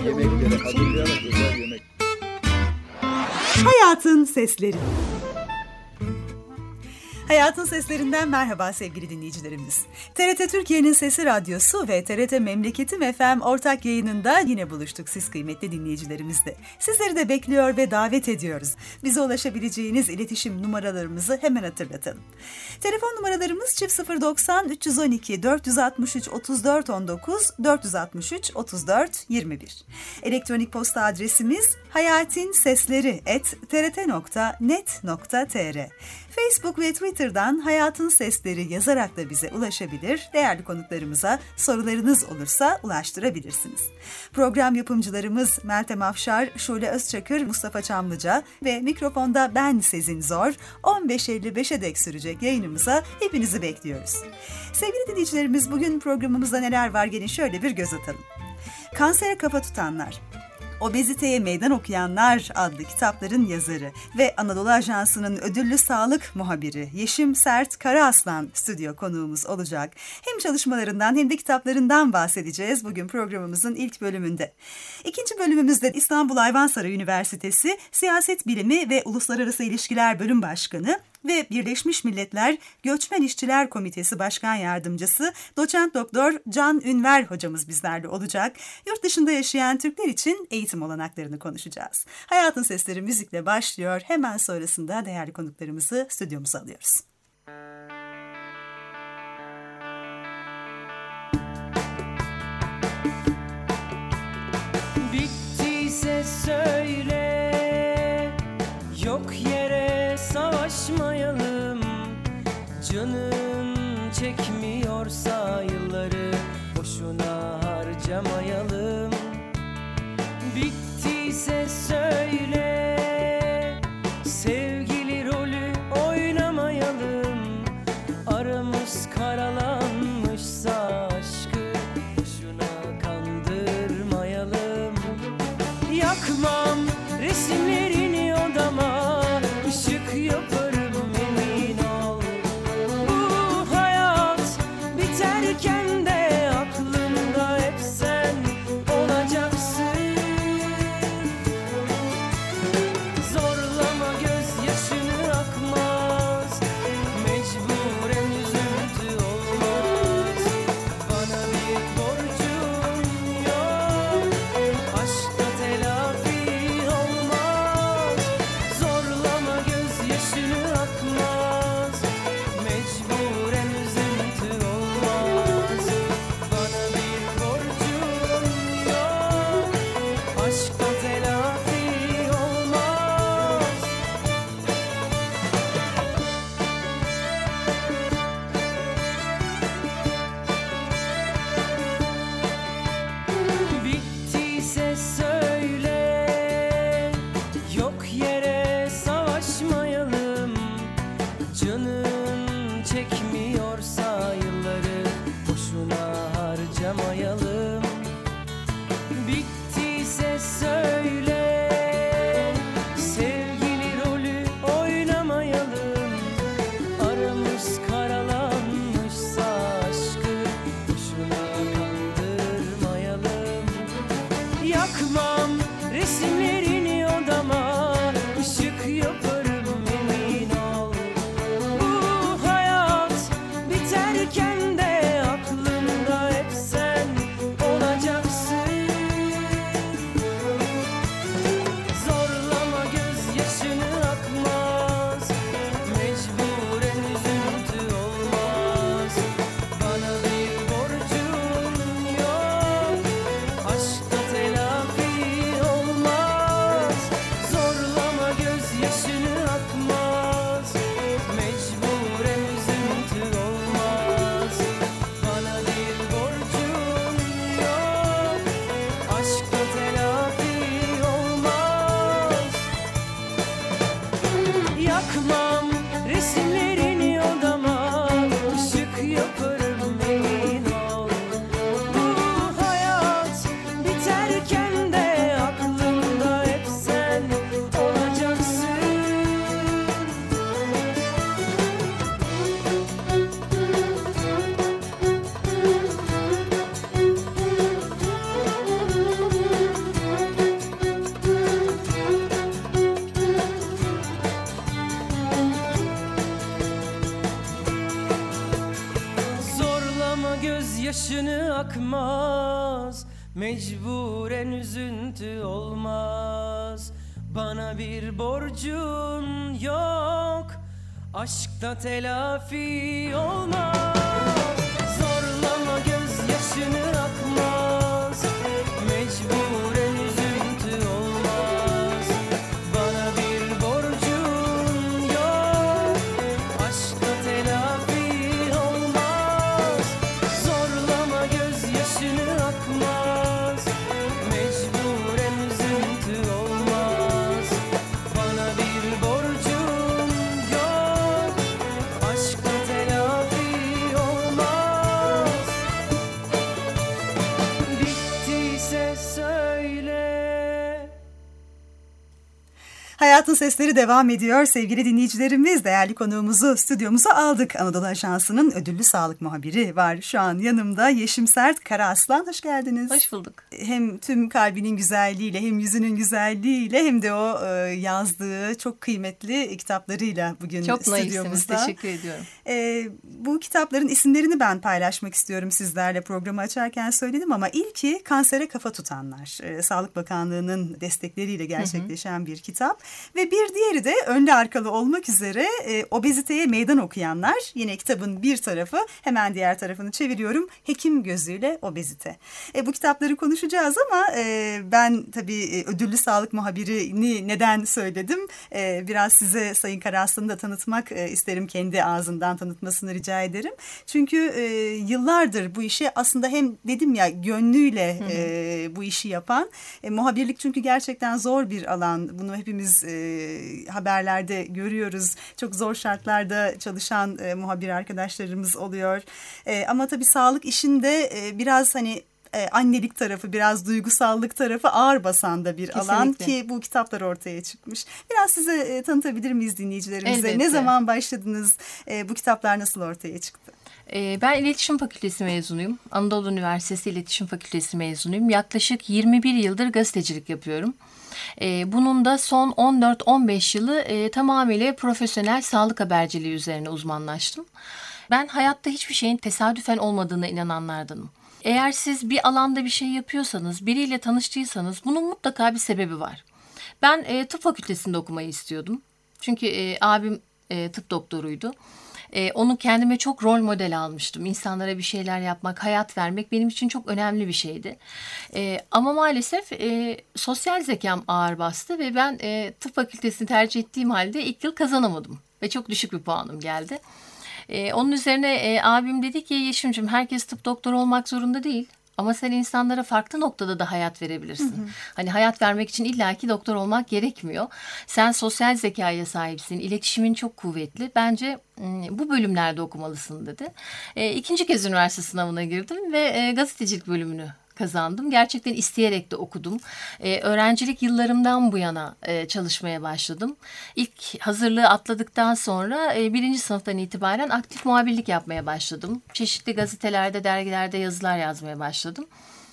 Yemekleri hazırlayarak özel yemek. Hayatın Sesleri. Hayatın Seslerinden merhaba sevgili dinleyicilerimiz. TRT Türkiye'nin Sesi Radyosu ve TRT Memleketim FM ortak yayınında yine buluştuk siz kıymetli dinleyicilerimizle. Sizleri de bekliyor ve davet ediyoruz. Bize ulaşabileceğiniz iletişim numaralarımızı hemen hatırlatalım. Telefon numaralarımız 090 312 463 34 19 463 34 21. Elektronik posta adresimiz hayatinsesleri@trt.net.tr. Facebook ve Twitter'dan Hayatın Sesleri yazarak da bize ulaşabilir, değerli konuklarımıza sorularınız olursa ulaştırabilirsiniz. Program yapımcılarımız Meltem Afşar, Şule Özçakır, Mustafa Çamlıca ve mikrofonda ben Sezin Zor, 15.55'e dek sürecek yayınımıza hepinizi bekliyoruz. Sevgili dinleyicilerimiz, bugün programımızda neler var gelin şöyle bir göz atalım. Kansere kafa tutanlar, Obeziteye Meydan Okuyanlar adlı kitapların yazarı ve Anadolu Ajansı'nın ödüllü sağlık muhabiri Yeşim Sert Karaaslan stüdyo konuğumuz olacak. Hem çalışmalarından hem de kitaplarından bahsedeceğiz bugün programımızın ilk bölümünde. İkinci bölümümüzde İstanbul Ayvansaray Üniversitesi Siyaset Bilimi ve Uluslararası İlişkiler Bölüm Başkanı ve Birleşmiş Milletler Göçmen İşçiler Komitesi Başkan Yardımcısı Doçent Doktor Can Ünver hocamız bizlerle olacak. Yurt dışında yaşayan Türkler için eğitim olanaklarını konuşacağız. Hayatın Sesleri müzikle başlıyor. Hemen sonrasında değerli konuklarımızı stüdyomuza alıyoruz. Bittiyse söyle, yok yere savaşmayalım. Canın çekmiyorsa yılları boşuna harcamayalım. Bittiyse söyle, sevgili rolü oynamayalım. Aramız karalanmışsa aşkı boşuna kandırmayalım. Yakmam resimlerini odama, ışık yaparım emin ol. Bu hayat biterken de aklımda hep sen olacaksın. Zorlama gözyaşını akmaz, mecburen üzüntü olmaz. Bana bir borcun yok, aşkta telafi olmaz. Zorlama gözyaşını akmaz, mecburen üzüntü olmaz. Bana bir borcun yok, aşkta telafi olmaz. Bittiyse söyle, yok yere savaşmayalım. Canın çekmiyorsa yılları boşuna harcamayalım. Bittiyse söyle, sevgili rolü oynamayalım. Aramız karalanmışsa aşkı boşuna kandırmayalım. Yakmam resimlerini odama, ışık yaparım emin ol. Bu hayat biterken de aklımda hep sen olacaksın. Zorlama gözyaşını akmaz, mecburen üzüntü olmaz. Bana bir borcun yok, aşkta telafi olmaz. Zorlama gözyaşını akmaz, mecburen üzüntü olmaz. Bana bir borcun yok, aşkta telafi olmaz. Yakmam resimlerini odama, ışık yaparım emin ol. Bu hayat biterken de aklımda hep sen olacaksın. gözyaşını akmaz, mecburen üzüntü olmaz. Bana bir borcun yok, aşkta telafi olmaz. Zorlama gözyaşını akmaz, mecburen üzüntü olmaz. Bana bir borcun yok, aşkta telafi olmaz. Zorlama gözyaşını akmaz, mecburen üzüntü olmaz. Bana bir borcun yok, aşkta telafi olmaz. Bittiyse söyle. Hayatın Sesleri devam ediyor. Sevgili dinleyicilerimiz, değerli konuğumuzu stüdyomuza aldık. Anadolu Ajansı'nın ödüllü sağlık muhabiri var şu an yanımda. Yeşim Sert Karaaslan, hoş geldiniz. Hoş bulduk. Hem tüm kalbinin güzelliğiyle, hem yüzünün güzelliğiyle, hem de o yazdığı çok kıymetli kitaplarıyla bugün Çok naifsiniz, stüdyomuzda. teşekkür ediyorum. Bu kitapların isimlerini ben paylaşmak istiyorum sizlerle, programı açarken söyledim ama ilki Kansere Kafa Tutanlar. Sağlık Bakanlığı'nın destekleriyle gerçekleşen bir kitap. Ve bir diğeri de önlü arkalı olmak üzere obeziteye meydan okuyanlar. Yine kitabın bir tarafı, hemen diğer tarafını çeviriyorum. Hekim gözüyle obezite. Bu kitapları konuşacağız ama ben tabii ödüllü sağlık muhabirini neden söyledim? Biraz size Sayın Karaaslan'ı da tanıtmak isterim. Kendi ağzından tanıtmasını rica ederim. Çünkü yıllardır bu işe aslında hem dedim ya gönlüyle bu işi yapan. Muhabirlik çünkü gerçekten zor bir alan. Bunu hepimiz haberlerde görüyoruz. Çok zor şartlarda çalışan muhabir arkadaşlarımız oluyor. Ama tabii sağlık işinde biraz hani annelik tarafı, biraz duygusallık tarafı ağır basan da bir Kesinlikle. alan ki bu kitaplar ortaya çıkmış. Biraz size tanıtabilir miyiz dinleyicilerimize? Elbette. Ne zaman başladınız? Bu kitaplar nasıl ortaya çıktı? Ben İletişim Fakültesi mezunuyum. Anadolu Üniversitesi İletişim Fakültesi mezunuyum. Yaklaşık 21 yıldır gazetecilik yapıyorum. Bunun da son 14-15 yılı tamamıyla profesyonel sağlık haberciliği üzerine uzmanlaştım. Ben hayatta hiçbir şeyin tesadüfen olmadığına inananlardanım. Eğer siz bir alanda bir şey yapıyorsanız, biriyle tanıştıysanız bunun mutlaka bir sebebi var. Ben tıp fakültesinde okumayı istiyordum. Çünkü abim tıp doktoruydu. Onu kendime çok rol model almıştım. İnsanlara bir şeyler yapmak, hayat vermek benim için çok önemli bir şeydi. Ama maalesef sosyal zekam ağır bastı ve ben tıp fakültesini tercih ettiğim halde ilk yıl kazanamadım. Ve çok düşük bir puanım geldi. Onun üzerine abim dedi ki Yeşim'cim herkes tıp doktoru olmak zorunda değil. Ama sen insanlara farklı noktada da hayat verebilirsin. Hani hayat vermek için illaki doktor olmak gerekmiyor. Sen sosyal zekaya sahipsin, iletişimin çok kuvvetli. Bence bu bölümlerde okumalısın dedi. İkinci kez üniversite sınavına girdim ve gazetecilik bölümünü kazandım. Gerçekten isteyerek de okudum. Öğrencilik yıllarımdan bu yana çalışmaya başladım. İlk hazırlığı atladıktan sonra birinci sınıftan itibaren aktif muhabirlik yapmaya başladım. Çeşitli gazetelerde, dergilerde yazılar yazmaya başladım.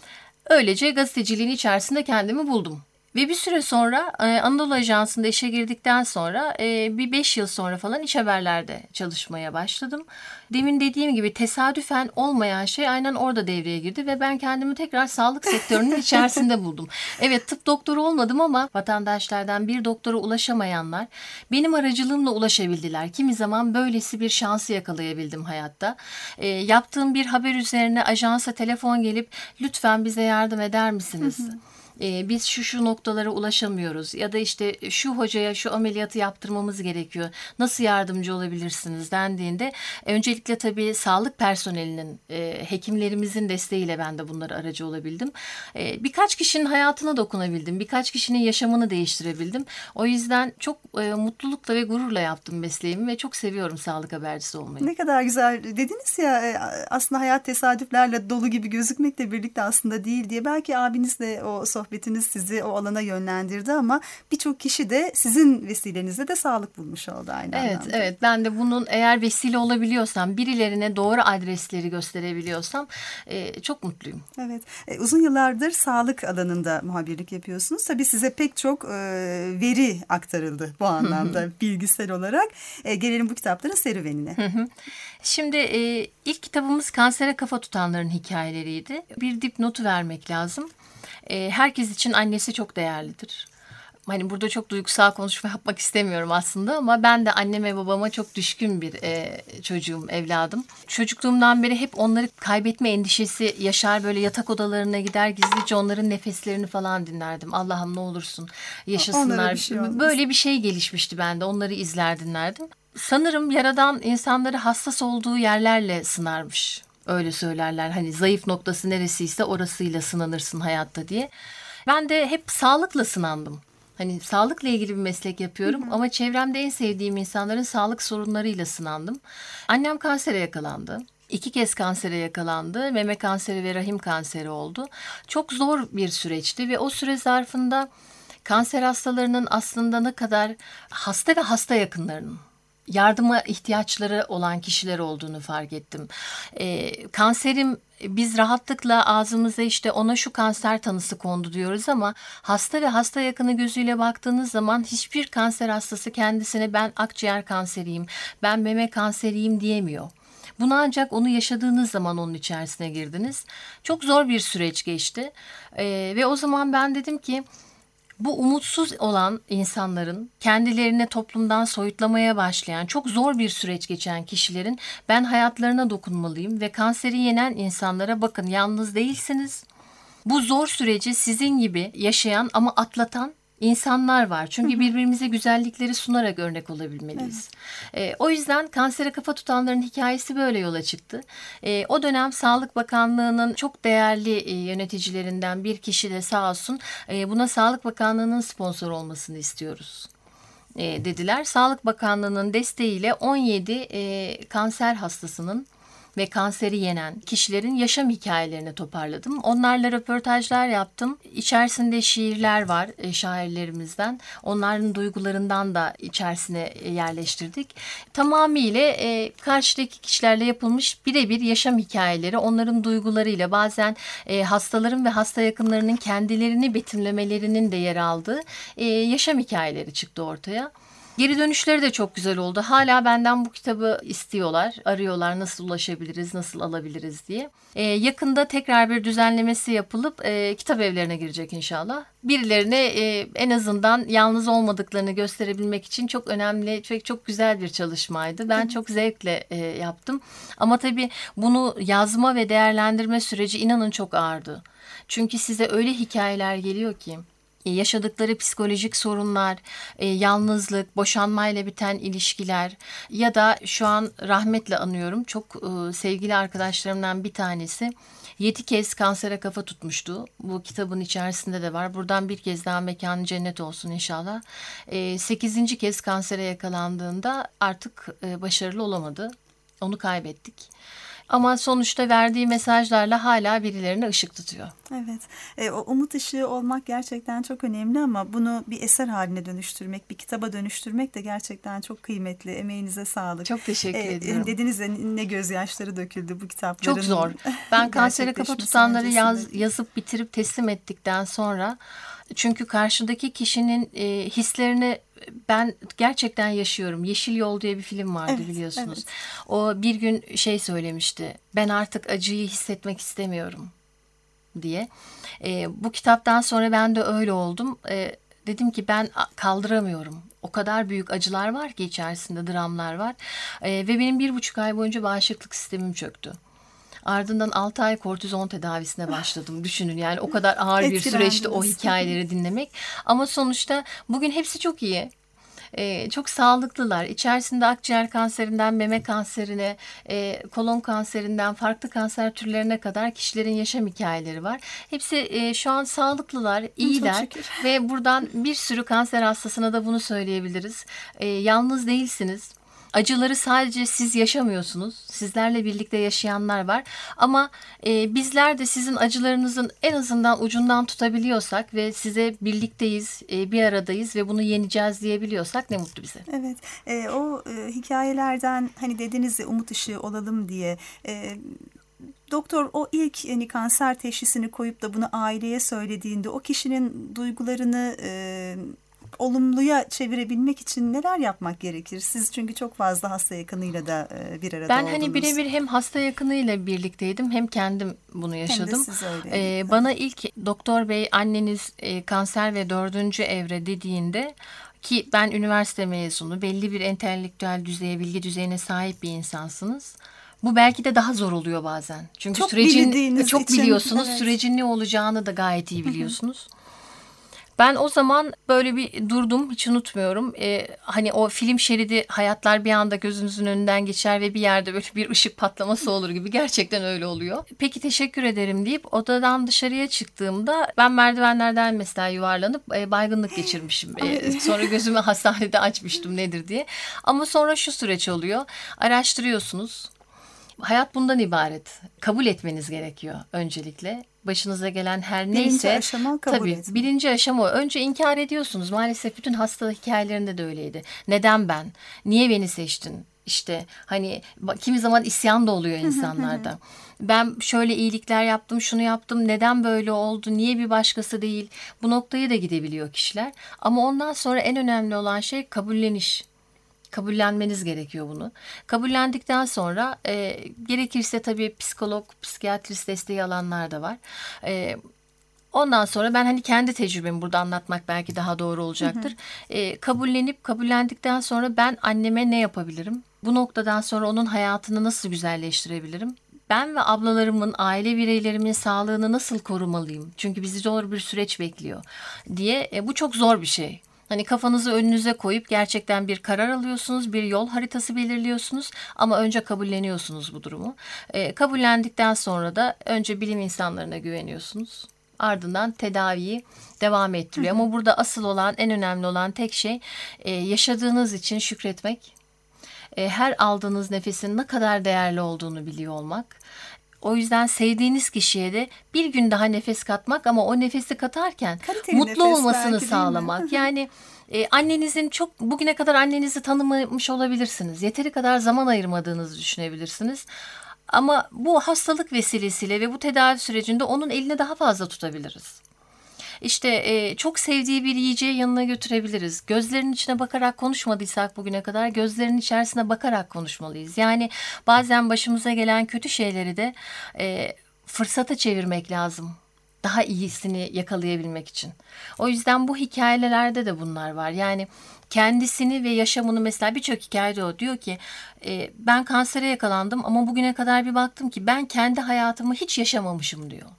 Öylece gazeteciliğin içerisinde kendimi buldum. Ve bir süre sonra Anadolu Ajansı'nda işe girdikten sonra bir 5 yıl sonra falan iş haberlerde çalışmaya başladım. Demin dediğim gibi tesadüfen olmayan şey aynen orada devreye girdi ve ben kendimi tekrar sağlık sektörünün içerisinde buldum. Evet, tıp doktoru olmadım ama vatandaşlardan bir doktora ulaşamayanlar benim aracılığımla ulaşabildiler. Kimi zaman böylesi bir şansı yakalayabildim hayatta. Yaptığım bir haber üzerine ajansa telefon gelip lütfen bize yardım eder misiniz? Biz şu noktalara ulaşamıyoruz ya da işte şu hocaya şu ameliyatı yaptırmamız gerekiyor. Nasıl yardımcı olabilirsiniz dendiğinde öncelikle tabii sağlık personelinin, hekimlerimizin desteğiyle ben de bunlara aracı olabildim. Birkaç kişinin hayatına dokunabildim. Birkaç kişinin yaşamını değiştirebildim. O yüzden çok mutlulukla ve gururla yaptım mesleğimi ve çok seviyorum sağlık habercisi olmayı. Ne kadar güzel dediniz ya, aslında hayat tesadüflerle dolu gibi gözükmekle birlikte aslında değil diye. Belki abinizle o sohbet sohbetiniz sizi o alana yönlendirdi ama birçok kişi de sizin vesilenizle de sağlık bulmuş oldu aynı anlamda. Evet, ben de bunun eğer vesile olabiliyorsam, birilerine doğru adresleri gösterebiliyorsam çok mutluyum. Evet, uzun yıllardır sağlık alanında muhabirlik yapıyorsunuz. Tabii size pek çok veri aktarıldı bu anlamda bilgisel olarak. Gelelim bu kitapların serüvenine. Şimdi ilk kitabımız kansere kafa tutanların hikayeleriydi. Bir dipnotu vermek lazım. Herkes için annesi çok değerlidir. Hani burada çok duygusal konuşma yapmak istemiyorum aslında ama ben de anneme babama çok düşkün bir çocuğum, evladım. Çocukluğumdan beri hep onları kaybetme endişesi yaşar, böyle yatak odalarına gider gizlice onların nefeslerini falan dinlerdim. Allah'ım ne olursun yaşasınlar. Böyle bir şey gelişmişti bende, onları izler dinlerdim. Sanırım Yaradan insanları hassas olduğu yerlerle sınarmış. Öyle söylerler, hani zayıf noktası neresiyse orasıyla sınanırsın hayatta diye. Ben de hep sağlıkla sınandım. Hani sağlıkla ilgili bir meslek yapıyorum ama çevremde en sevdiğim insanların sağlık sorunlarıyla sınandım. Annem kansere yakalandı. 2 kez kansere yakalandı. Meme kanseri ve rahim kanseri oldu. Çok zor bir süreçti ve o süre zarfında kanser hastalarının aslında ne kadar hasta ve hasta yakınlarının yardıma ihtiyaçları olan kişiler olduğunu fark ettim. Kanserim, biz rahatlıkla ağzımıza işte ona şu kanser tanısı kondu diyoruz ama hasta ve hasta yakını gözüyle baktığınız zaman hiçbir kanser hastası kendisine ben akciğer kanseriyim, ben meme kanseriyim diyemiyor. Bunu ancak onu yaşadığınız zaman onun içerisine girdiniz. Çok zor bir süreç geçti ve o zaman ben dedim ki bu umutsuz olan insanların, kendilerini toplumdan soyutlamaya başlayan, çok zor bir süreç geçen kişilerin ben hayatlarına dokunmalıyım ve kanseri yenen insanlara bakın yalnız değilsiniz. Bu zor süreci sizin gibi yaşayan ama atlatan insanlar var. Çünkü birbirimize güzellikleri sunarak örnek olabilmeliyiz. O yüzden kansere kafa tutanların hikayesi böyle yola çıktı. O dönem Sağlık Bakanlığı'nın çok değerli yöneticilerinden bir kişi de sağ olsun buna Sağlık Bakanlığı'nın sponsor olmasını istiyoruz dediler. Sağlık Bakanlığı'nın desteğiyle 17 kanser hastasının ve kanseri yenen kişilerin yaşam hikayelerini toparladım. Onlarla röportajlar yaptım. İçerisinde şiirler var şairlerimizden. Onların duygularından da içerisine yerleştirdik. Tamamıyla karşıdaki kişilerle yapılmış birebir yaşam hikayeleri, onların duygularıyla bazen hastaların ve hasta yakınlarının kendilerini betimlemelerinin de yer aldığı yaşam hikayeleri çıktı ortaya. Geri dönüşleri de çok güzel oldu. Hala benden bu kitabı istiyorlar, arıyorlar nasıl ulaşabiliriz, nasıl alabiliriz diye. Yakında tekrar bir düzenlemesi yapılıp kitap evlerine girecek inşallah. Birilerine en azından yalnız olmadıklarını gösterebilmek için çok önemli ve çok güzel bir çalışmaydı. Ben çok zevkle yaptım. Ama tabii bunu yazma ve değerlendirme süreci inanın çok ağırdı. Çünkü size öyle hikayeler geliyor ki, yaşadıkları psikolojik sorunlar, yalnızlık, boşanmayla biten ilişkiler ya da şu an rahmetle anıyorum çok sevgili arkadaşlarımdan bir tanesi 7 kez kansere kafa tutmuştu. Bu kitabın içerisinde de var. Buradan bir kez daha mekanı cennet olsun inşallah. 8. kez kansere yakalandığında artık başarılı olamadı. Onu kaybettik. Ama sonuçta verdiği mesajlarla hala birilerine ışık tutuyor. Evet, o umut ışığı olmak gerçekten çok önemli ama bunu bir eser haline dönüştürmek, bir kitaba dönüştürmek de gerçekten çok kıymetli. Emeğinize sağlık. Çok teşekkür ediyorum. Dediniz ya ne gözyaşları döküldü bu kitapların. Çok zor. Ben kansere kafa tutanları yazıp bitirip teslim ettikten sonra, çünkü karşıdaki kişinin hislerini ben gerçekten yaşıyorum. Yeşil Yol diye bir film vardı biliyorsunuz. Evet. O bir gün söylemişti. Ben artık acıyı hissetmek istemiyorum diye. Bu kitaptan sonra ben de öyle oldum. Dedim ki ben kaldıramıyorum. O kadar büyük acılar var ki içerisinde, dramlar var. Ve benim 1,5 ay boyunca bağışıklık sistemim çöktü. Ardından 6 ay kortizon tedavisine başladım. Düşünün yani o kadar ağır bir süreçti o hikayeleri dinlemek. Ama sonuçta bugün hepsi çok iyi. Çok sağlıklılar. İçerisinde akciğer kanserinden meme kanserine, kolon kanserinden farklı kanser türlerine kadar kişilerin yaşam hikayeleri var. Hepsi şu an sağlıklılar, iyiler ve buradan bir sürü kanser hastasına da bunu söyleyebiliriz. Yalnız değilsiniz. Acıları sadece siz yaşamıyorsunuz. Sizlerle birlikte yaşayanlar var. Ama bizler de sizin acılarınızın en azından ucundan tutabiliyorsak ve size birlikteyiz, bir aradayız ve bunu yeneceğiz diyebiliyorsak ne mutlu bize. Evet, o hikayelerden hani dediniz ya umut ışığı olalım diye. Doktor o ilk hani kanser teşhisini koyup da bunu aileye söylediğinde o kişinin duygularını olumluya çevirebilmek için neler yapmak gerekir? Siz çünkü çok fazla hasta yakınıyla da bir arada Ben oldunuz. hani birebir hem hasta yakınıyla birlikteydim hem kendim bunu yaşadım. Hem de siz öyle. Bana ilk doktor bey anneniz kanser ve 4. evre dediğinde, ki ben üniversite mezunu, belli bir entelektüel düzeye, bilgi düzeyine sahip bir insansınız. Bu belki de daha zor oluyor bazen. Çünkü Çok sürecin çok için, biliyorsunuz, evet. Sürecin ne olacağını da gayet iyi biliyorsunuz. Ben o zaman böyle bir durdum, hiç unutmuyorum. Hani o film şeridi, hayatlar bir anda gözünüzün önünden geçer ve bir yerde böyle bir ışık patlaması olur gibi, gerçekten öyle oluyor. Peki teşekkür ederim deyip odadan dışarıya çıktığımda ben merdivenlerden mesela yuvarlanıp baygınlık geçirmişim. Sonra gözümü hastanede açmıştım nedir diye. Ama sonra şu süreç oluyor, araştırıyorsunuz. Hayat bundan ibaret. Kabul etmeniz gerekiyor öncelikle. Başınıza gelen her neyse. Birinci aşama kabul tabii, etmek. birinci aşama o. Önce inkar ediyorsunuz. Maalesef bütün hasta hikayelerinde de öyleydi. Neden ben? Niye beni seçtin? İşte hani kimi zaman isyan da oluyor insanlarda. Ben şöyle iyilikler yaptım, şunu yaptım. Neden böyle oldu? Niye bir başkası değil? Bu noktaya da gidebiliyor kişiler. Ama ondan sonra en önemli olan şey kabulleniş. Kabullenmeniz gerekiyor bunu. Kabullendikten sonra gerekirse tabii psikolog, psikiyatrist desteği alanlar da var. Ondan sonra ben hani kendi tecrübemi burada anlatmak belki daha doğru olacaktır. Kabullendikten sonra ben anneme ne yapabilirim? Bu noktadan sonra onun hayatını nasıl güzelleştirebilirim? Ben ve ablalarımın, aile bireylerimin sağlığını nasıl korumalıyım? Çünkü bizi zor bir süreç bekliyor diye. Bu çok zor bir şey. Hani kafanızı önünüze koyup gerçekten bir karar alıyorsunuz, bir yol haritası belirliyorsunuz ama önce kabulleniyorsunuz bu durumu. Kabullendikten sonra da önce bilim insanlarına güveniyorsunuz. Ardından tedaviyi devam ettiriyor. Ama burada asıl olan, en önemli olan tek şey yaşadığınız için şükretmek. Her aldığınız nefesin ne kadar değerli olduğunu biliyor olmak. O yüzden sevdiğiniz kişiye de bir gün daha nefes katmak ama o nefesi katarken Kaliteli mutlu nefes olmasını belki, sağlamak. Yani annenizin bugüne kadar annenizi tanımamış olabilirsiniz. Yeteri kadar zaman ayırmadığınızı düşünebilirsiniz. Ama bu hastalık vesilesiyle ve bu tedavi sürecinde onun elini daha fazla tutabiliriz. İşte çok sevdiği bir yiyeceği yanına götürebiliriz. Gözlerinin içine bakarak konuşmadıysak bugüne kadar gözlerinin içerisine bakarak konuşmalıyız. Yani bazen başımıza gelen kötü şeyleri de fırsata çevirmek lazım. Daha iyisini yakalayabilmek için. O yüzden bu hikayelerde de bunlar var. Yani kendisini ve yaşamını, mesela birçok hikayede o diyor ki ben kansere yakalandım ama bugüne kadar bir baktım ki ben kendi hayatımı hiç yaşamamışım diyor.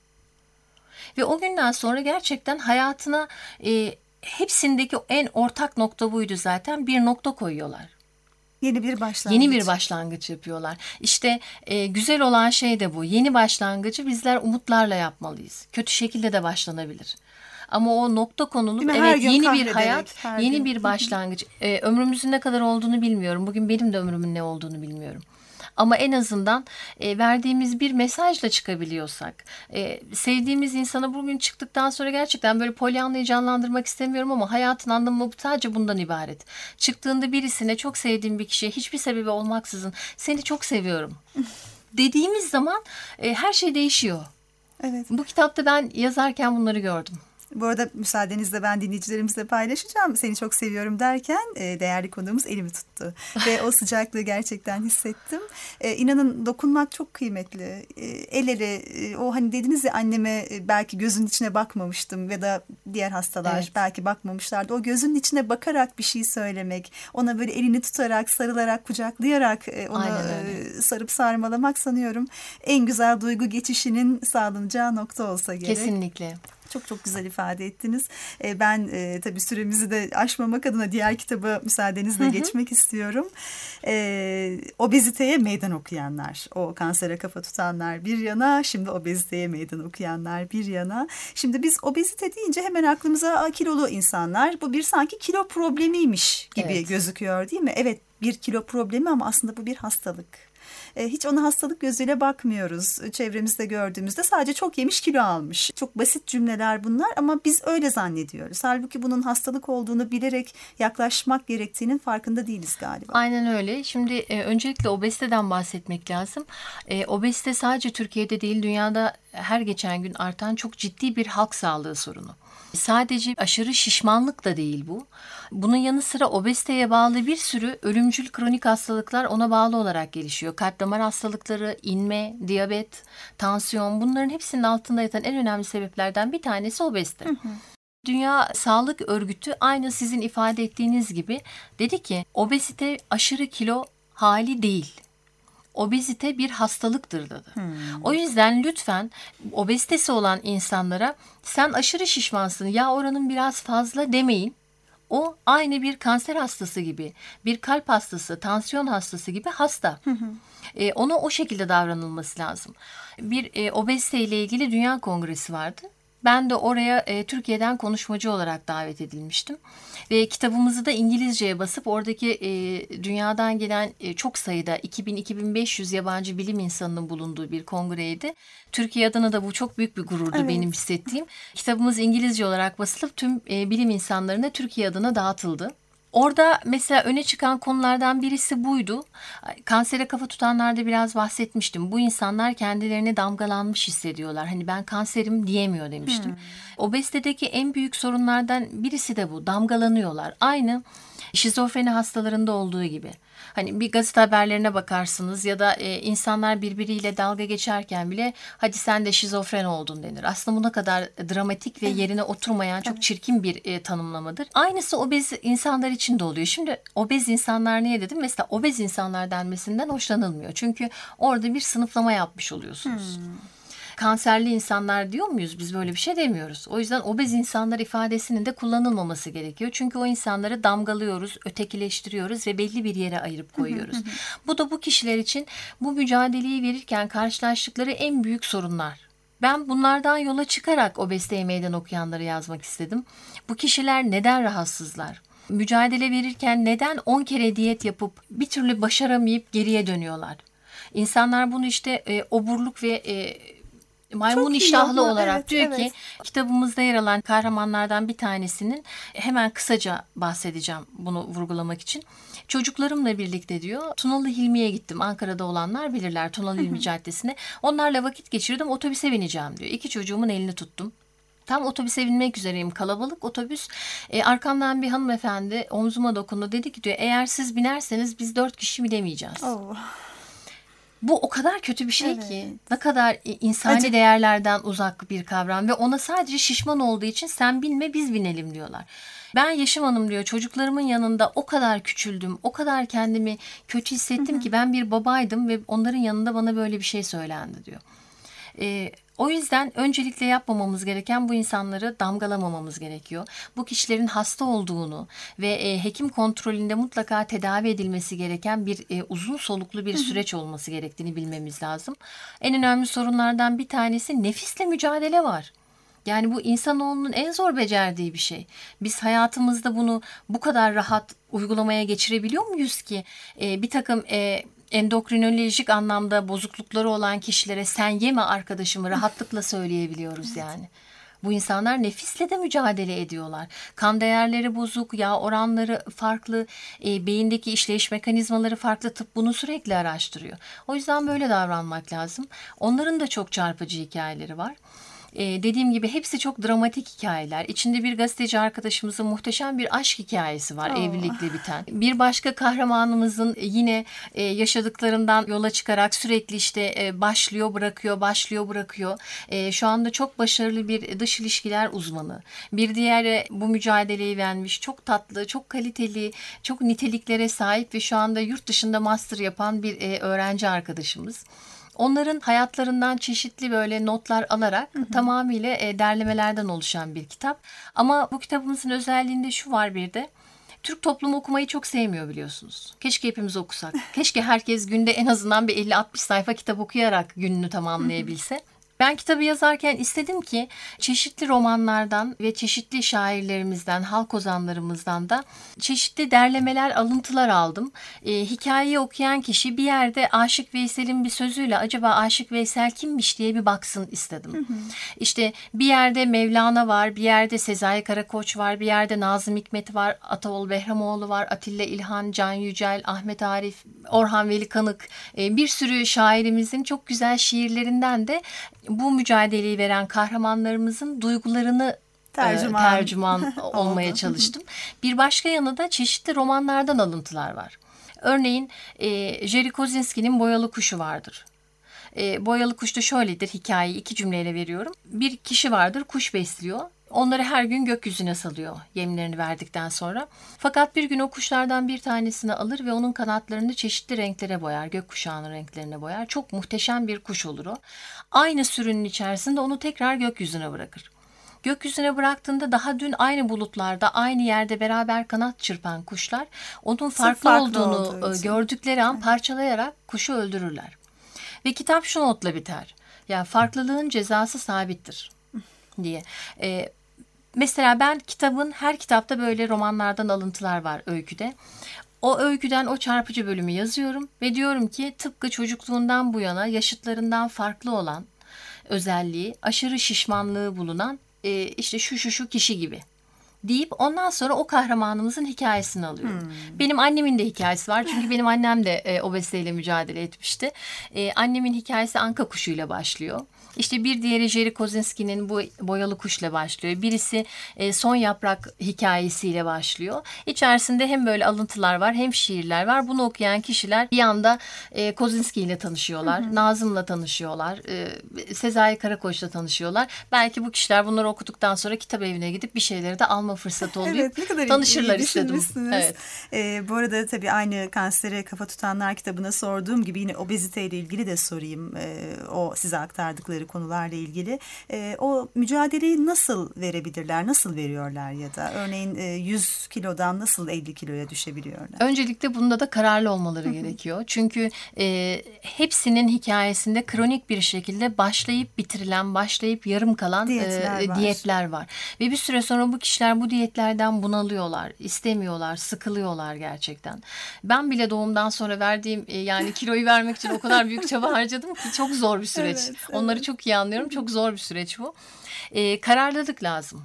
Ve o günden sonra gerçekten hayatına hepsindeki en ortak nokta buydu zaten. Bir nokta koyuyorlar. Yeni bir başlangıç. Yeni bir başlangıç yapıyorlar. İşte güzel olan şey de bu. Yeni başlangıcı bizler umutlarla yapmalıyız. Kötü şekilde de başlanabilir. Ama o nokta konulup evet, yeni bir hayat, yeni bir başlangıç. Ömrümüzün ne kadar olduğunu bilmiyorum. Bugün benim de ömrümün ne olduğunu bilmiyorum. Ama en azından verdiğimiz bir mesajla çıkabiliyorsak, sevdiğimiz insana bugün çıktıktan sonra gerçekten böyle Pollyanna'yı canlandırmak istemiyorum ama hayatın anlamı sadece bundan ibaret. Çıktığında birisine, çok sevdiğim bir kişiye hiçbir sebebi olmaksızın seni çok seviyorum dediğimiz zaman her şey değişiyor. Evet. Bu kitapta ben yazarken bunları gördüm. Bu arada müsaadenizle ben dinleyicilerimizle paylaşacağım. Seni çok seviyorum derken değerli konuğumuz elimi tuttu. Ve o sıcaklığı gerçekten hissettim. İnanın dokunmak çok kıymetli. El ele, o hani dediniz ya anneme belki gözünün içine bakmamıştım ya da diğer hastalar evet, belki bakmamışlardı. O gözünün içine bakarak bir şey söylemek, ona böyle elini tutarak, sarılarak, kucaklayarak onu sarıp sarmalamak sanıyorum en güzel duygu geçişinin sağlanacağı nokta olsa gerek. Kesinlikle. Çok çok güzel ifade ettiniz. Ben tabii süremizi de aşmamak adına diğer kitaba müsaadenizle geçmek istiyorum. Obeziteye meydan okuyanlar, o kansere kafa tutanlar bir yana, şimdi obeziteye meydan okuyanlar bir yana. Şimdi biz obezite deyince hemen aklımıza kilolu insanlar, bu bir sanki kilo problemiymiş gibi gözüküyor değil mi? Evet. bir kilo problemi ama aslında bu bir hastalık. Hiç ona hastalık gözüyle bakmıyoruz. Çevremizde gördüğümüzde sadece çok yemiş, kilo almış. Çok basit cümleler bunlar ama biz öyle zannediyoruz. Halbuki bunun hastalık olduğunu bilerek yaklaşmak gerektiğinin farkında değiliz galiba. Aynen öyle. Şimdi öncelikle obeziteden bahsetmek lazım. Obezite sadece Türkiye'de değil, dünyada her geçen gün artan çok ciddi bir halk sağlığı sorunu. Sadece aşırı şişmanlık da değil bu. Bunun yanı sıra obeziteye bağlı bir sürü ölümcül kronik hastalıklar ona bağlı olarak gelişiyor. Kalp damar hastalıkları, inme, diyabet, tansiyon, bunların hepsinin altında yatan en önemli sebeplerden bir tanesi obezite. Dünya Sağlık Örgütü aynı sizin ifade ettiğiniz gibi dedi ki obezite aşırı kilo hali değil. Obezite bir hastalıktır dedi. O yüzden lütfen obezitesi olan insanlara sen aşırı şişmansın, yağ oranın biraz fazla demeyin. O aynı bir kanser hastası gibi, bir kalp hastası, tansiyon hastası gibi hasta. Ona o şekilde davranılması lazım. Bir obezite ile ilgili Dünya Kongresi vardı. Ben de oraya Türkiye'den konuşmacı olarak davet edilmiştim. Ve kitabımızı da İngilizceye basıp oradaki dünyadan gelen çok sayıda 2000-2500 yabancı bilim insanının bulunduğu bir kongreydi. Türkiye adına da bu çok büyük bir gururdu, evet, benim hissettiğim. Kitabımız İngilizce olarak basılıp tüm bilim insanlarına Türkiye adına dağıtıldı. Orada mesela öne çıkan konulardan birisi buydu. Kansere kafa tutanlarda biraz bahsetmiştim. Bu insanlar kendilerini damgalanmış hissediyorlar. Hani ben kanserim diyemiyor demiştim. Obezitedeki en büyük sorunlardan birisi de bu. Damgalanıyorlar. Aynı şizofreni hastalarında olduğu gibi. Hani bir gazete haberlerine bakarsınız ya da insanlar birbiriyle dalga geçerken bile hadi sen de şizofren oldun denir. Aslında bu ne kadar dramatik ve yerine oturmayan çok çirkin bir tanımlamadır. Aynısı obez insanlar için de oluyor. Şimdi obez insanlar niye dedim? Mesela obez insanlar denmesinden hoşlanılmıyor. Çünkü orada bir sınıflama yapmış oluyorsunuz. Kanserli insanlar diyor muyuz? Biz böyle bir şey demiyoruz. O yüzden obez insanlar ifadesinin de kullanılmaması gerekiyor. Çünkü o insanları damgalıyoruz, ötekileştiriyoruz ve belli bir yere ayırıp koyuyoruz. Bu da bu kişiler için bu mücadeleyi verirken karşılaştıkları en büyük sorunlar. Ben bunlardan yola çıkarak obeziteye meydan okuyanları yazmak istedim. Bu kişiler neden rahatsızlar? Mücadele verirken neden 10 kere diyet yapıp bir türlü başaramayıp geriye dönüyorlar? İnsanlar bunu işte oburluk ve maymun iştahlı olarak diyor ki kitabımızda yer alan kahramanlardan bir tanesinin hemen kısaca bahsedeceğim bunu vurgulamak için. Çocuklarımla birlikte diyor Tunalı Hilmi'ye gittim. Ankara'da olanlar bilirler Tunalı Hilmi Caddesi'ne. Onlarla vakit geçirdim, otobüse bineceğim diyor. 2 çocuğumun elini tuttum. Tam otobüse binmek üzereyim, kalabalık otobüs. Arkamdan bir hanımefendi omzuma dokundu, dedi ki diyor eğer siz binerseniz biz 4 kişi binemeyeceğiz. Bu o kadar kötü bir şey ki, ne kadar insani değerlerden uzak bir kavram ve ona sadece şişman olduğu için sen binme biz binelim diyorlar. Ben Yeşim Hanım diyor çocuklarımın yanında o kadar küçüldüm, o kadar kendimi kötü hissettim ki ben bir babaydım ve onların yanında bana böyle bir şey söylendi diyor. O yüzden öncelikle yapmamamız gereken bu insanları damgalamamamız gerekiyor. Bu kişilerin hasta olduğunu ve hekim kontrolünde mutlaka tedavi edilmesi gereken bir uzun soluklu bir süreç olması gerektiğini bilmemiz lazım. En önemli sorunlardan bir tanesi nefisle mücadele var. Yani bu insanoğlunun en zor becerdiği bir şey. Biz hayatımızda bunu bu kadar rahat uygulamaya geçirebiliyor muyuz ki? Bir takım endokrinolojik anlamda bozuklukları olan kişilere sen yeme arkadaşımı rahatlıkla söyleyebiliyoruz yani. Bu insanlar nefisle de mücadele ediyorlar. Kan değerleri bozuk, yağ oranları farklı, beyindeki işleyiş mekanizmaları farklı. Tıp bunu sürekli araştırıyor. O yüzden böyle davranmak lazım. Onların da çok çarpıcı hikayeleri var. Dediğim gibi hepsi çok dramatik hikayeler. İçinde bir gazeteci arkadaşımızın muhteşem bir aşk hikayesi var, evlilikle biten. Bir başka kahramanımızın yine yaşadıklarından yola çıkarak sürekli işte başlıyor bırakıyor. Şu anda çok başarılı bir dış ilişkiler uzmanı. Bir diğeri bu mücadeleyi vermiş, çok tatlı, çok kaliteli, çok niteliklere sahip ve şu anda yurt dışında master yapan bir öğrenci arkadaşımız. Onların hayatlarından çeşitli böyle notlar alarak tamamıyla derlemelerden oluşan bir kitap. Ama bu kitabımızın özelliğinde şu var bir de. Türk toplumu okumayı çok sevmiyor biliyorsunuz. Keşke hepimiz okusak. Keşke herkes günde en azından bir 50-60 sayfa kitap okuyarak gününü tamamlayabilse. Ben kitabı yazarken istedim ki çeşitli romanlardan ve çeşitli şairlerimizden, halk ozanlarımızdan da çeşitli derlemeler, alıntılar aldım. Hikayeyi okuyan kişi bir yerde Aşık Veysel'in bir sözüyle acaba Aşık Veysel kimmiş diye bir baksın istedim. İşte bir yerde Mevlana var, bir yerde Sezai Karakoç var, bir yerde Nazım Hikmet var, Ataol Behramoğlu var, Atilla İlhan, Can Yücel, Ahmet Arif, Orhan Veli Kanık, bir sürü şairimizin çok güzel şiirlerinden de bu mücadeleyi veren kahramanlarımızın duygularını tercüman olmaya çalıştım. Bir başka yanı da çeşitli romanlardan alıntılar var. Örneğin Jerry Kosinski'nin Boyalı Kuşu vardır. Boyalı Kuş da şöyledir, hikayeyi 2 cümleyle veriyorum. Bir kişi vardır, kuş besliyor. Onları her gün gökyüzüne salıyor yemlerini verdikten sonra. Fakat bir gün o kuşlardan bir tanesini alır ve onun kanatlarını çeşitli renklere boyar. Gökkuşağının renklerine boyar. Çok muhteşem bir kuş olur o. Aynı sürünün içerisinde onu tekrar gökyüzüne bırakır. Gökyüzüne bıraktığında daha dün aynı bulutlarda, aynı yerde beraber kanat çırpan kuşlar onun farklı olduğunu gördükleri an parçalayarak kuşu öldürürler. Ve kitap şu notla biter. Yani farklılığın cezası sabittir diye. Mesela ben her kitapta böyle romanlardan alıntılar var öyküde. O öyküden o çarpıcı bölümü yazıyorum ve diyorum ki tıpkı çocukluğundan bu yana yaşıtlarından farklı olan özelliği, aşırı şişmanlığı bulunan işte şu kişi gibi deyip ondan sonra o kahramanımızın hikayesini alıyorum. Benim annemin de hikayesi var. Çünkü benim annem de obeziteyle mücadele etmişti. Annemin hikayesi Anka kuşuyla başlıyor. İşte bir diğeri Jerry Kosinski'nin bu Boyalı Kuş'la başlıyor. Birisi Son Yaprak hikayesiyle başlıyor. İçerisinde hem böyle alıntılar var hem şiirler var. Bunu okuyan kişiler bir anda Kosinski ile tanışıyorlar. Nazım'la tanışıyorlar. Sezai Karakoç'la tanışıyorlar. Belki bu kişiler bunları okuduktan sonra kitap evine gidip bir şeyleri de alma fırsatı oluyor. Evet, ne kadar tanışırlar iyi istedim. Evet. Bu arada tabii aynı Kansere Kafa Tutanlar kitabına sorduğum gibi yine obeziteyle ilgili de sorayım. O size aktardıkları konularla ilgili. O mücadeleyi nasıl verebilirler, nasıl veriyorlar ya da örneğin 100 kilodan nasıl 50 kiloya düşebiliyorlar? Öncelikle bunda da kararlı olmaları gerekiyor. Çünkü hepsinin hikayesinde kronik bir şekilde başlayıp bitirilen, başlayıp yarım kalan diyetler var. Ve bir süre sonra bu kişiler bu diyetlerden bunalıyorlar, istemiyorlar, sıkılıyorlar gerçekten. Ben bile doğumdan sonra verdiğim yani kiloyu vermek için o kadar büyük çaba harcadım ki çok zor bir süreç. Evet. Onları çok iyi anlıyorum. Çok zor bir süreç bu. Kararlılık lazım.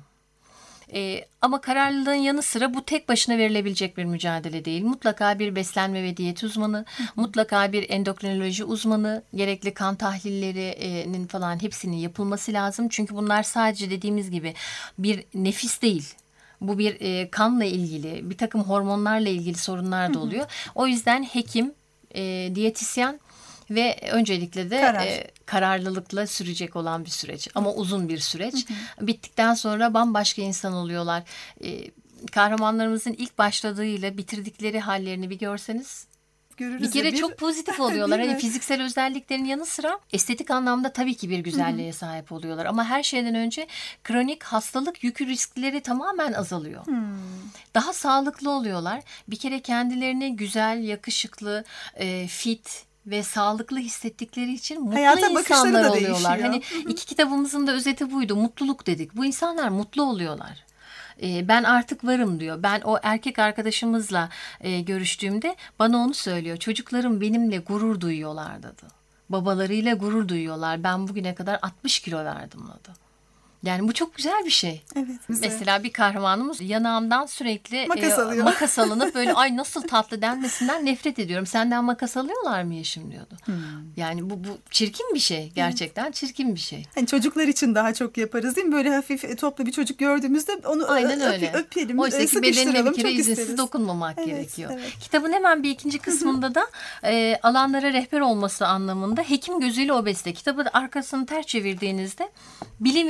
Ama kararlılığın yanı sıra bu tek başına verilebilecek bir mücadele değil. Mutlaka bir beslenme ve diyet uzmanı, mutlaka bir endokrinoloji uzmanı, gerekli kan tahlillerinin falan hepsinin yapılması lazım. Çünkü bunlar sadece dediğimiz gibi bir nefis değil. Bu bir kanla ilgili, bir takım hormonlarla ilgili sorunlar da oluyor. O yüzden hekim, diyetisyen ve öncelikle de kararlılıkla sürecek olan bir süreç. Ama uzun bir süreç. Bittikten sonra bambaşka insan oluyorlar. Kahramanlarımızın ilk başladığıyla bitirdikleri hallerini bir görseniz bir kere çok pozitif oluyorlar. Hani fiziksel özelliklerin yanı sıra estetik anlamda tabii ki bir güzelliğe sahip oluyorlar. Ama her şeyden önce kronik hastalık yükü riskleri tamamen azalıyor. Daha sağlıklı oluyorlar. Bir kere kendilerini güzel, yakışıklı, fit ve sağlıklı hissettikleri için mutlu insanlar oluyorlar. Hani 2 kitabımızın da özeti buydu. Mutluluk dedik. Bu insanlar mutlu oluyorlar. Ben artık varım diyor. Ben o erkek arkadaşımızla görüştüğümde bana onu söylüyor. Çocuklarım benimle gurur duyuyorlar dedi. Babalarıyla gurur duyuyorlar. Ben bugüne kadar 60 kilo verdim dedi. Yani bu çok güzel bir şey. Evet, mesela bir kahramanımız yanağımdan sürekli makas alınıp böyle ay nasıl tatlı denmesinden nefret ediyorum. Senden makas alıyorlar mı Yeşim diyordu. Yani bu çirkin bir şey. Gerçekten çirkin bir şey. Hani çocuklar için daha çok yaparız değil mi? Böyle hafif toplu bir çocuk gördüğümüzde onu öpelim, oysa ki bedenine bir kere izinsiz dokunmamak gerekiyor. Evet. Kitabın hemen bir ikinci kısmında da alanlara rehber olması anlamında hekim gözüyle obezite. Kitabın arkasını ters çevirdiğinizde bilim insanı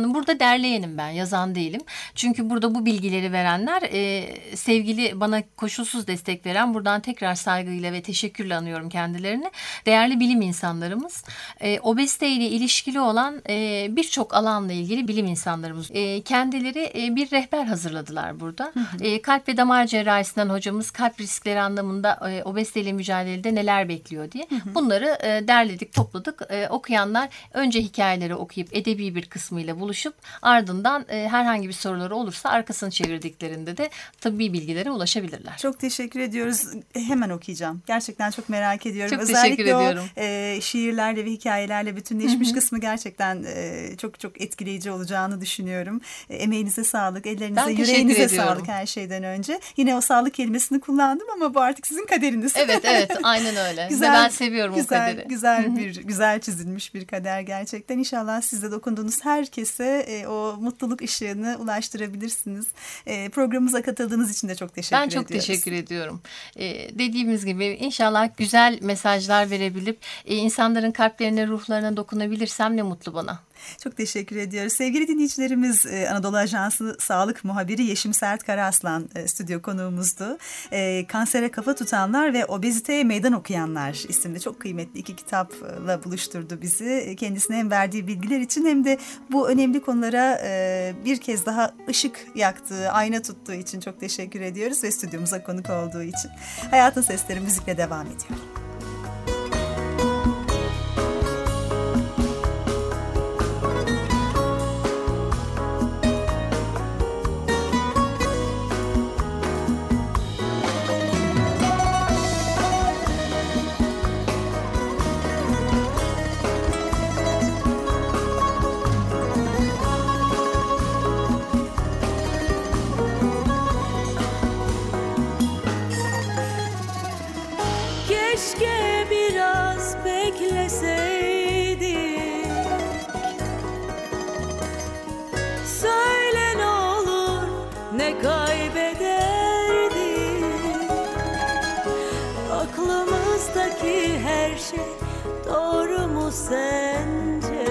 Hanım. Burada derleyenim ben, yazan değilim. Çünkü burada bu bilgileri verenler sevgili, bana koşulsuz destek veren, buradan tekrar saygıyla ve teşekkürle anıyorum kendilerini, değerli bilim insanlarımız. Obezite ile ilişkili olan birçok alanla ilgili bilim insanlarımız. Kendileri bir rehber hazırladılar burada. Kalp ve damar cerrahisinden hocamız kalp riskleri anlamında obezite ile mücadelede neler bekliyor diye. Bunları derledik, topladık. Okuyanlar önce hikayeleri okuyup edebi bir kısmıyla buluşup ardından herhangi bir soruları olursa arkasını çevirdiklerinde de tıbbi bilgilere ulaşabilirler. Çok teşekkür ediyoruz. Hemen okuyacağım. Gerçekten çok merak ediyorum. Çok Özellikle teşekkür ediyorum. O şiirlerle ve hikayelerle bütünleşmiş kısmı gerçekten çok çok etkileyici olacağını düşünüyorum. Emeğinize sağlık, ellerinize, yüreğinize sağlık her şeyden önce. Yine o sağlık kelimesini kullandım ama bu artık sizin kaderiniz. Evet, aynen öyle. Güzel, ve ben seviyorum o kaderi. Güzel çizilmiş bir kader gerçekten. İnşallah siz de dokunduğunuz herkese o mutluluk ışığını ulaştırabilirsiniz. Programımıza katıldığınız için de çok teşekkür ediyoruz. Ben çok teşekkür ediyorum. Dediğimiz gibi inşallah güzel mesajlar verebilip insanların kalplerine, ruhlarına dokunabilirsem ne mutlu bana. Çok teşekkür ediyoruz. Sevgili dinleyicilerimiz, Anadolu Ajansı Sağlık Muhabiri Yeşim Sert Karaaslan stüdyo konuğumuzdu. Kansere Kafa Tutanlar ve Obeziteye Meydan Okuyanlar isimli çok kıymetli 2 kitapla buluşturdu bizi. Kendisine hem verdiği bilgiler için hem de bu önemli konulara bir kez daha ışık yaktığı, ayna tuttuğu için çok teşekkür ediyoruz ve stüdyomuza konuk olduğu için. Hayatın Sesleri müzikle devam ediyor. Keşke biraz bekleseydik. Söyle ne olur, ne kaybederdik? Aklımızdaki her şey doğru mu sence?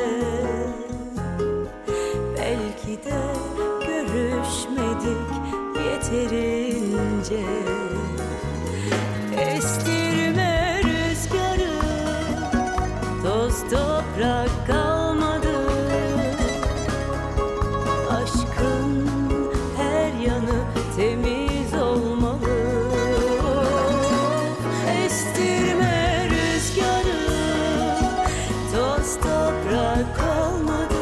Belki de görüşmedik yeterince. Estirme rüzgarı, toz toprak kalmadı. Aşkın her yanı temiz olmalı. Estirme rüzgarı, toz toprak kalmadı.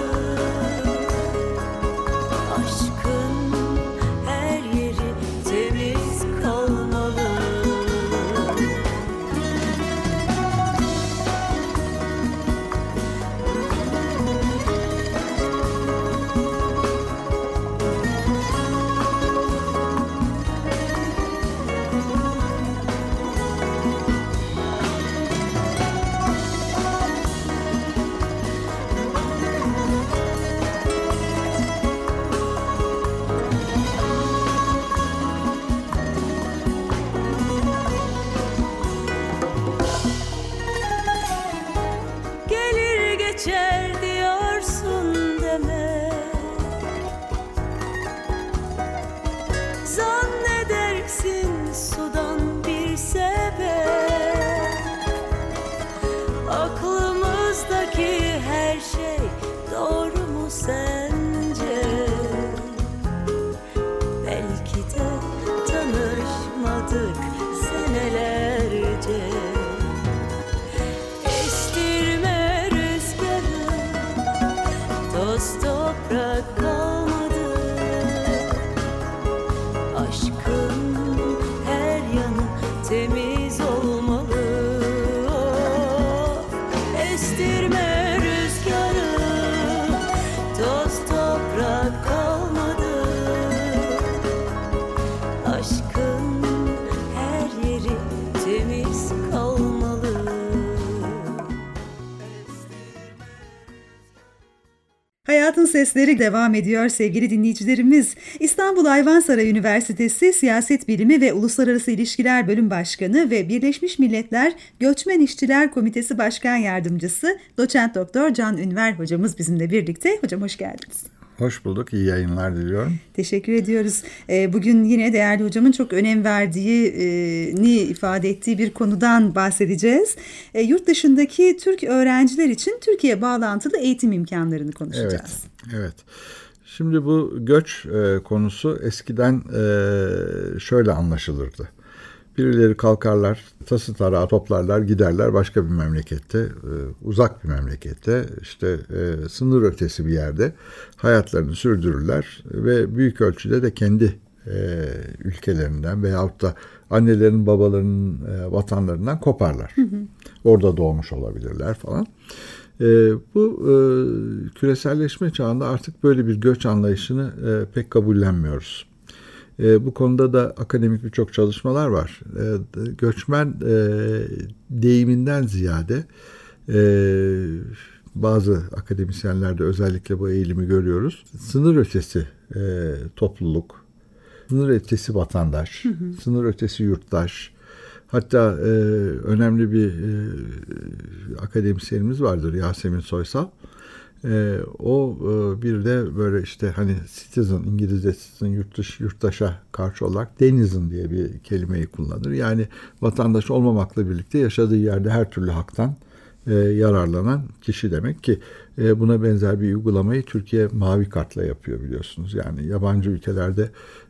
Aşkın her yeri temiz kalmalı. Gelir geçer diyorsun demek. Zannedersin sudan bir sebep. Aklımızdaki her şey doğru mu sence? Belki de tanışmadık senelerce. Estirme rüzgarı, toz toprak kalmadı. Aşkın her yanı temiz olmalı. Estirme rüzgarı, toz toprak kalmadı. Aşkın her yeri temiz kalmalı. Hayatın Sesleri devam ediyor sevgili dinleyicilerimiz. İstanbul Ayvansaray Üniversitesi Siyaset Bilimi ve Uluslararası İlişkiler Bölüm Başkanı ve Birleşmiş Milletler Göçmen İşçiler Komitesi Başkan Yardımcısı Doçent Doktor Can Ünver hocamız bizimle birlikte. Hocam hoş geldiniz. Hoş bulduk. İyi yayınlar diliyorum. Teşekkür ediyoruz. Bugün yine değerli hocamın çok önem verdiğini ifade ettiği bir konudan bahsedeceğiz. Yurt dışındaki Türk öğrenciler için Türkiye bağlantılı eğitim imkanlarını konuşacağız. Evet. Şimdi bu göç konusu eskiden şöyle anlaşılırdı. Birileri kalkarlar, tası tarağı toplarlar, giderler başka bir memlekette, uzak bir memlekette, işte sınır ötesi bir yerde hayatlarını sürdürürler ve büyük ölçüde de kendi ülkelerinden veyahut da annelerin, babalarının vatanlarından koparlar. Hı hı. Orada doğmuş olabilirler falan. Bu küreselleşme çağında artık böyle bir göç anlayışını pek kabullenmiyoruz. Bu konuda da akademik birçok çalışmalar var. Göçmen deyiminden ziyade bazı akademisyenlerde özellikle bu eğilimi görüyoruz. Sınır ötesi topluluk, sınır ötesi vatandaş, sınır ötesi yurttaş. Hatta önemli bir akademisyenimiz vardır, Yasemin Soysal. O bir de böyle işte hani citizen, İngilizce citizen, yurttaşa karşı olarak denizen diye bir kelimeyi kullanır. Yani vatandaş olmamakla birlikte yaşadığı yerde her türlü haktan yararlanan kişi demek ki buna benzer bir uygulamayı Türkiye mavi kartla yapıyor biliyorsunuz. Yani yabancı ülkelerde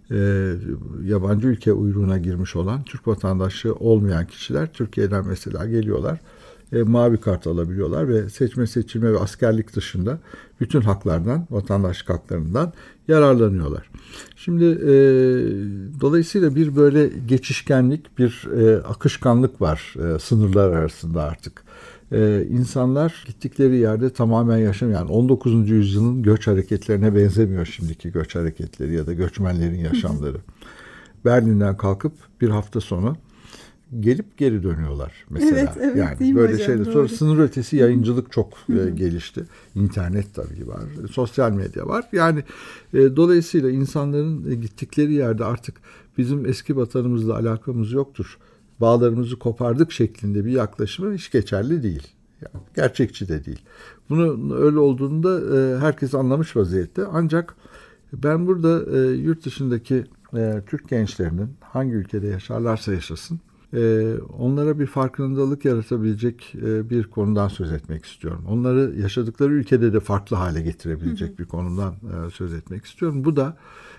yabancı ülke uyruğuna girmiş olan Türk vatandaşı olmayan kişiler Türkiye'den mesela geliyorlar. Mavi kart alabiliyorlar ve seçme, seçilme ve askerlik dışında bütün haklardan, vatandaşlık haklarından yararlanıyorlar. Şimdi dolayısıyla bir böyle geçişkenlik, bir akışkanlık var sınırlar arasında artık. İnsanlar gittikleri yerde tamamen yaşamıyor. Yani 19. yüzyılın göç hareketlerine benzemiyor şimdiki göç hareketleri ya da göçmenlerin yaşamları. Berlin'den kalkıp bir hafta sonra gelip geri dönüyorlar mesela. Evet, yani böyle şeyler. Sonra sınır ötesi yayıncılık çok gelişti. İnternet tabii var. Sosyal medya var. Yani dolayısıyla insanların gittikleri yerde artık bizim eski vatanımızla alakamız yoktur. Bağlarımızı kopardık şeklinde bir yaklaşımı hiç geçerli değil. Yani gerçekçi de değil. Bunu öyle olduğunda herkes anlamış vaziyette. Ancak ben burada yurt dışındaki Türk gençlerinin hangi ülkede yaşarlarsa yaşasın onlara bir farkındalık yaratabilecek bir konudan söz etmek istiyorum. Onları yaşadıkları ülkede de farklı hale getirebilecek bir konudan söz etmek istiyorum. Bu da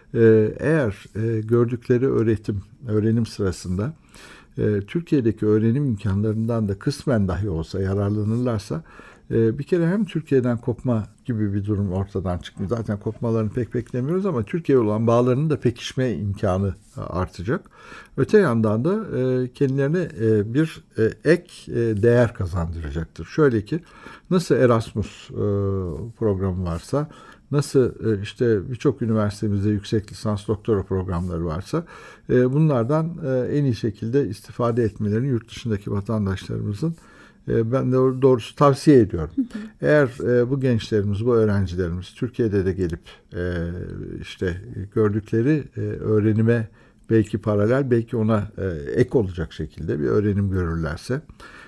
eğer gördükleri öğrenim sırasında Türkiye'deki öğrenim imkanlarından da kısmen dahi olsa yararlanırlarsa bir kere hem Türkiye'den kopma gibi bir durum ortadan çıkmıyor. Zaten kopmalarını pek beklemiyoruz ama Türkiye'ye olan bağlarının da pekişme imkanı artacak. Öte yandan da kendilerine bir ek değer kazandıracaktır. Şöyle ki nasıl Erasmus programı varsa, nasıl işte birçok üniversitemizde yüksek lisans doktora programları varsa bunlardan en iyi şekilde istifade etmelerini yurt dışındaki vatandaşlarımızın ben de doğrusu tavsiye ediyorum. Eğer bu gençlerimiz, bu öğrencilerimiz Türkiye'de de gelip işte gördükleri öğrenime belki paralel, belki ona ek olacak şekilde bir öğrenim görürlerse,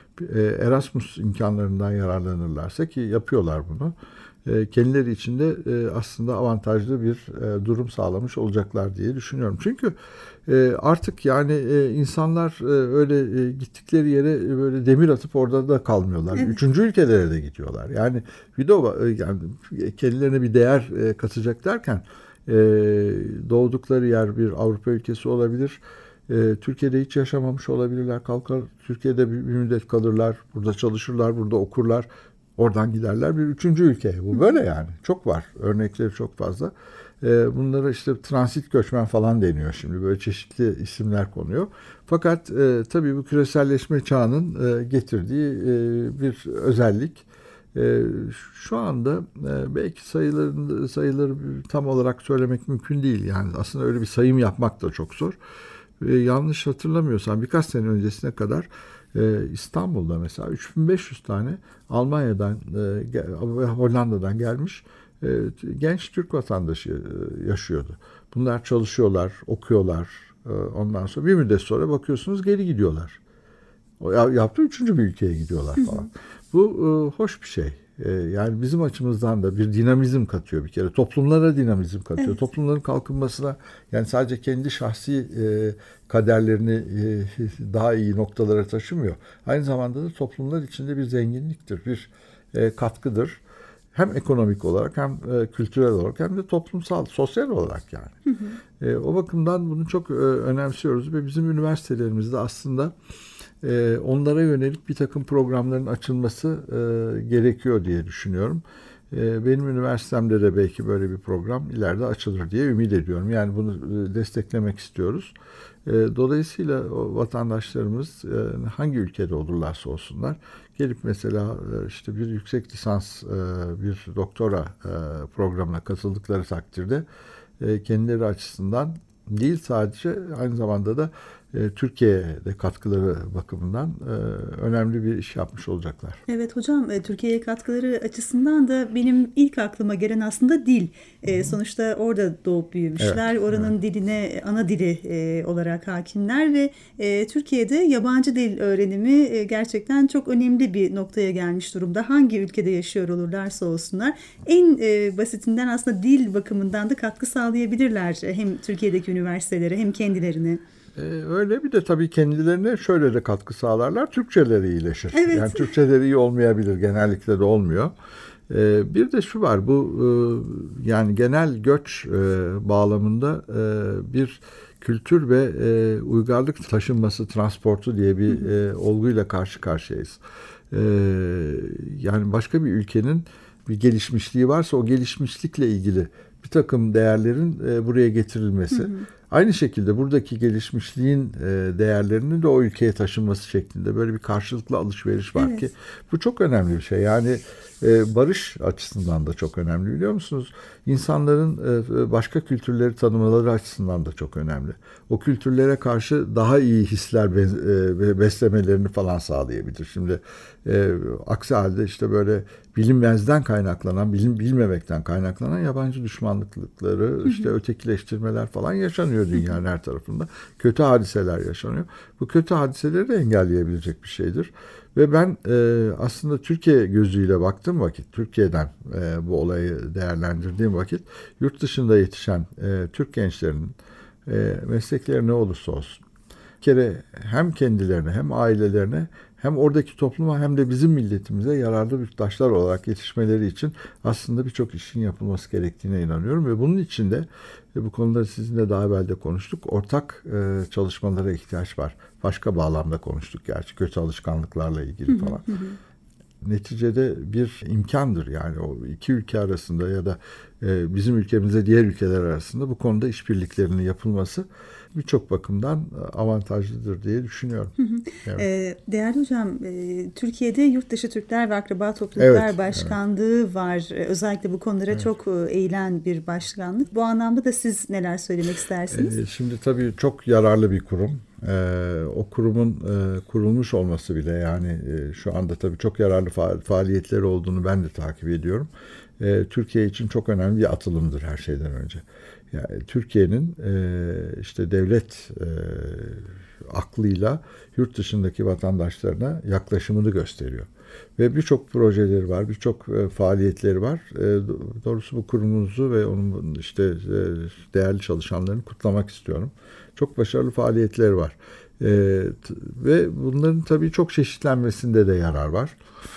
Erasmus imkanlarından yararlanırlarsa ki yapıyorlar bunu, kendileri için de aslında avantajlı bir durum sağlamış olacaklar diye düşünüyorum. Çünkü artık yani insanlar öyle gittikleri yere böyle demir atıp orada da kalmıyorlar. Evet. Üçüncü ülkelere de gidiyorlar. Yani bir de yani kendilerine bir değer katacak derken doğdukları yer bir Avrupa ülkesi olabilir. Türkiye'de hiç yaşamamış olabilirler. Kalkar Türkiye'de bir müddet kalırlar. Burada çalışırlar, burada okurlar. Oradan giderler bir üçüncü ülkeye. Bu böyle yani. Çok var. Örnekleri çok fazla. Bunlara işte transit göçmen falan deniyor şimdi. Böyle çeşitli isimler konuyor. Fakat tabii bu küreselleşme çağının getirdiği bir özellik. Şu anda belki sayıları tam olarak söylemek mümkün değil. Yani aslında öyle bir sayım yapmak da çok zor. Yanlış hatırlamıyorsam birkaç sene öncesine kadar İstanbul'da mesela 3500 tane Almanya'dan ve Hollanda'dan gelmiş genç Türk vatandaşı yaşıyordu. Bunlar çalışıyorlar, okuyorlar. Ondan sonra bir müddet sonra bakıyorsunuz geri gidiyorlar. Yaptığı üçüncü bir ülkeye gidiyorlar falan. Bu hoş bir şey. Yani bizim açımızdan da bir dinamizm katıyor bir kere. Toplumlara dinamizm katıyor. Evet. Toplumların kalkınmasına, yani sadece kendi şahsi kaderlerini daha iyi noktalara taşımıyor. Aynı zamanda da toplumlar içinde bir zenginliktir, bir katkıdır. Hem ekonomik olarak hem kültürel olarak hem de toplumsal, sosyal olarak yani. O bakımdan bunu çok önemsiyoruz ve bizim üniversitelerimizde aslında onlara yönelik bir takım programların açılması gerekiyor diye düşünüyorum. Benim üniversitemde de belki böyle bir program ileride açılır diye ümit ediyorum. Yani bunu desteklemek istiyoruz. Dolayısıyla o vatandaşlarımız hangi ülkede olurlarsa olsunlar gelip mesela işte bir yüksek lisans, bir doktora programına katıldıkları takdirde kendileri açısından değil sadece aynı zamanda da Türkiye'de katkıları bakımından önemli bir iş yapmış olacaklar. Evet hocam, Türkiye'ye katkıları açısından da benim ilk aklıma gelen aslında dil. Sonuçta orada doğup büyümüşler. Evet, oranın diline ana dili olarak hakimler ve Türkiye'de yabancı dil öğrenimi gerçekten çok önemli bir noktaya gelmiş durumda. Hangi ülkede yaşıyor olurlarsa olsunlar. En basitinden aslında dil bakımından da katkı sağlayabilirler. Hem Türkiye'deki üniversitelere hem kendilerine. Öyle bir de tabii kendilerine şöyle de katkı sağlarlar. Türkçeleri iyileşir. Evet. Yani Türkçeleri iyi olmayabilir. Genellikle de olmuyor. Bir de şu var. Bu yani genel göç bağlamında bir kültür ve uygarlık taşınması, transportu diye bir olguyla karşı karşıyayız. Yani başka bir ülkenin bir gelişmişliği varsa o gelişmişlikle ilgili bir takım değerlerin buraya getirilmesi. Aynı şekilde buradaki gelişmişliğin değerlerinin de o ülkeye taşınması şeklinde böyle bir karşılıklı alışveriş var ki bu çok önemli bir şey. Yani barış açısından da çok önemli, biliyor musunuz? İnsanların başka kültürleri tanımaları açısından da çok önemli. O kültürlere karşı daha iyi hisler beslemelerini falan sağlayabilir. Şimdi aksi halde işte böyle bilinmezden kaynaklanan, bilmemekten kaynaklanan yabancı düşmanlıkları, işte ötekileştirmeler falan yaşanıyor dünyanın her tarafında. Kötü hadiseler yaşanıyor. Bu kötü hadiseleri de engelleyebilecek bir şeydir. Ve ben aslında Türkiye gözüyle baktığım vakit, Türkiye'den bu olayı değerlendirdiğim vakit, yurt dışında yetişen Türk gençlerinin meslekleri ne olursa olsun, bir kere hem kendilerine hem ailelerine hem oradaki topluma hem de bizim milletimize yararlı yurttaşlar olarak yetişmeleri için aslında birçok işin yapılması gerektiğine inanıyorum. Ve bunun için de bu konuda sizinle daha evvel de konuştuk. Ortak çalışmalara ihtiyaç var. Başka bağlamda konuştuk gerçi, kötü alışkanlıklarla ilgili falan. Neticede bir imkandır yani o iki ülke arasında ya da bizim ülkemizle diğer ülkeler arasında bu konuda işbirliklerinin yapılması birçok bakımdan avantajlıdır diye düşünüyorum. Evet. Değerli hocam, Türkiye'de Yurtdışı Türkler ve Akraba Topluluklar Başkanlığı var. Özellikle bu konulara çok eğilen bir başkanlık. Bu anlamda da siz neler söylemek istersiniz? Şimdi tabii çok yararlı bir kurum. O kurumun kurulmuş olması bile yani şu anda tabii çok yararlı faaliyetleri olduğunu ben de takip ediyorum. Türkiye için çok önemli bir atılımdır her şeyden önce. Yani Türkiye'nin işte devlet aklıyla yurt dışındaki vatandaşlarına yaklaşımını gösteriyor. Ve birçok projeleri var, birçok faaliyetleri var. Doğrusu bu kurumunuzu ve onun işte değerli çalışanlarını kutlamak istiyorum. Çok başarılı faaliyetleri var. Ve bunların tabii çok çeşitlenmesinde de yarar var.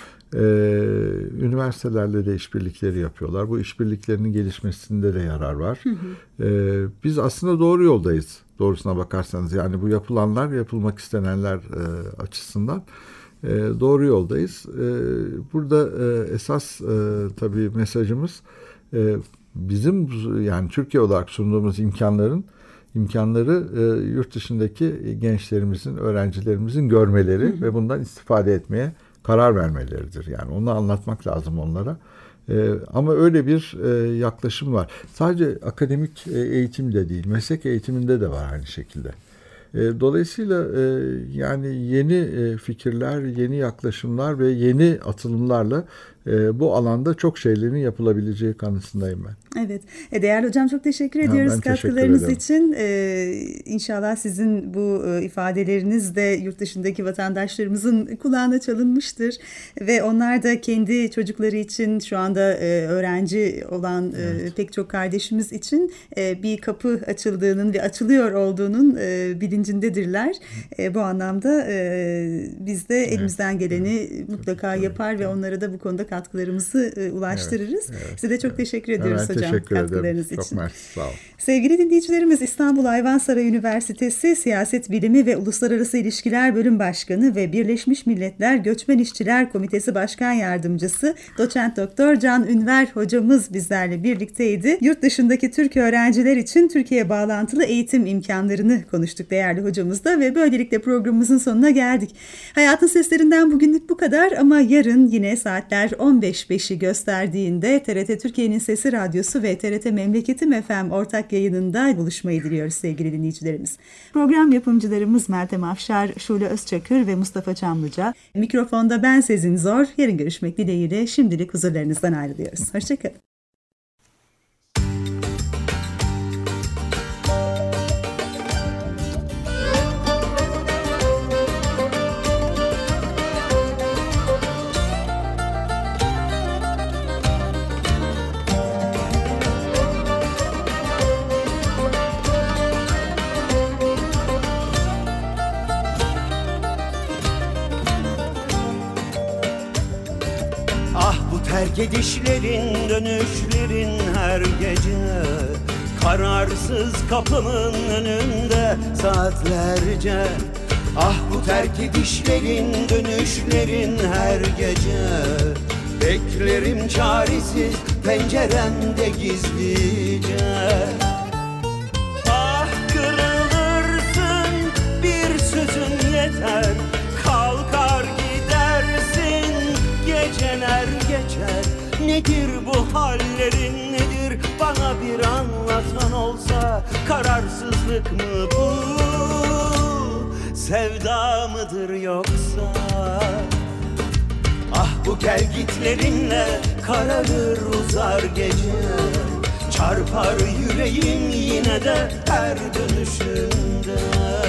Üniversitelerle de işbirlikleri yapıyorlar. Bu işbirliklerinin gelişmesinde de yarar var. Biz aslında doğru yoldayız. Doğrusuna bakarsanız yani bu yapılanlar, yapılmak istenenler açısından doğru yoldayız. Burada esas tabii mesajımız bizim yani Türkiye olarak sunduğumuz imkanları yurt dışındaki gençlerimizin, öğrencilerimizin görmeleri ve bundan istifade etmeye karar vermeleridir. Yani onu anlatmak lazım onlara. Ama öyle bir yaklaşım var. Sadece akademik eğitim de değil, meslek eğitiminde de var aynı şekilde. Dolayısıyla yani yeni fikirler, yeni yaklaşımlar ve yeni atılımlarla bu alanda çok şeylerin yapılabileceği kanısındayım ben. Evet. Değerli hocam, çok teşekkür ediyoruz katkılarınız için. İnşallah sizin bu ifadeleriniz de yurt dışındaki vatandaşlarımızın kulağına çalınmıştır ve onlar da kendi çocukları için, şu anda öğrenci olan pek çok kardeşimiz için bir kapı açıldığının ve açılıyor olduğunun bilincindedirler. Bu anlamda biz de elimizden geleni mutlaka yapar ve onlara da bu konuda katkılarımızı ulaştırırız. Size de çok teşekkür ediyoruz hocam. Teşekkür katkılarınız ederim. için. Çok mersi, sağ olun. Sevgili dinleyicilerimiz, İstanbul Ayvansaray Üniversitesi Siyaset Bilimi ve Uluslararası İlişkiler Bölüm Başkanı ve Birleşmiş Milletler Göçmen İşçiler Komitesi Başkan Yardımcısı Doçent Doktor Can Ünver hocamız bizlerle birlikteydi. Yurt dışındaki Türk öğrenciler için Türkiye bağlantılı eğitim imkanlarını konuştuk değerli hocamızla ve böylelikle programımızın sonuna geldik. Hayatın Seslerinden bugünlük bu kadar ama yarın yine saatler 15.05'i gösterdiğinde TRT Türkiye'nin Sesi Radyosu ve TRT Memleketim FM ortak yayınında buluşmayı diliyoruz sevgili dinleyicilerimiz. Program yapımcılarımız Meltem Afşar, Şule Özçakır ve Mustafa Çamlıca. Mikrofonda ben Sezin Zor. Yarın görüşmek dileğiyle şimdilik huzurlarınızdan ayrılıyoruz. Hoşçakalın. Terk edişlerin, dönüşlerin her gece, kararsız kapımın önünde saatlerce. Ah bu terk edişlerin, dönüşlerin her gece, beklerim çaresiz penceremde gizlice. Ah kırılırsın, bir sözün yeter, kalkar gidersin, geceler geçer. Nedir bu hallerin, nedir bana bir anlatan olsa. Kararsızlık mı bu, sevda mıdır yoksa? Ah bu gelgitlerinle kararır uzar gece, çarpar yüreğim yine de her dönüşünde.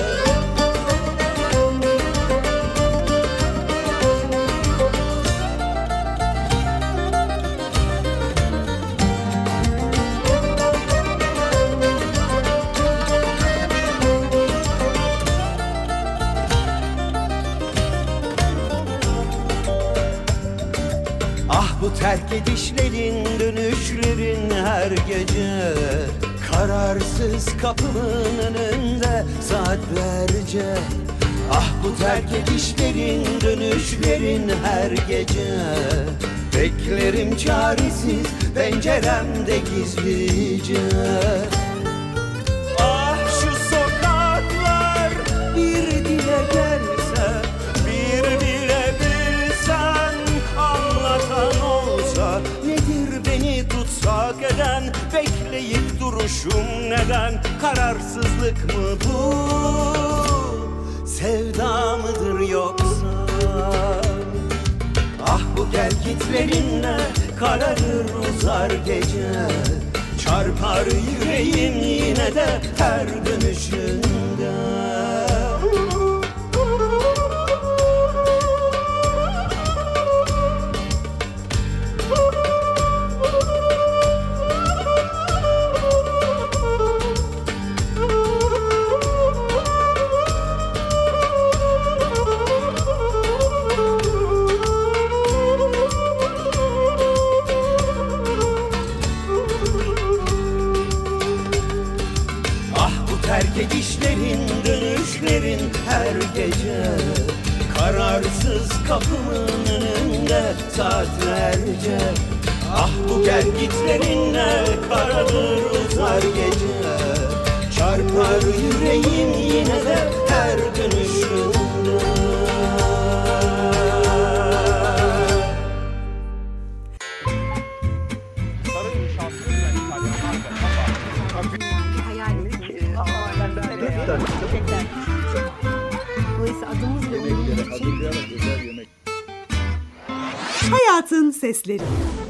Bu terk edişlerin, dönüşlerin her gece, kararsız kapımın önünde saatlerce. Ah bu terk edişlerin, dönüşlerin her gece, beklerim çaresiz penceremde gizlice. Ah şu sokaklar bir dile gelse, bir bile bilsen anlatan olsa. Nedir beni tutsak eden, bekleyip duruşum neden? Kararsızlık mı bu, sevda mıdır yoksa? Ah bu gelgitlerinle kararır uzar gece, çarpar yüreğim yine de her dönüşünde. Terk edişlerin, dönüşlerin her gece, kararsız kapımın önünde saatlerce. Ah bu gelgitlerinle kararır uzar gece, çarpar yüreğim yine de her dönüşünde. Hazırlayarak özel yemek. Hayatın Sesleri.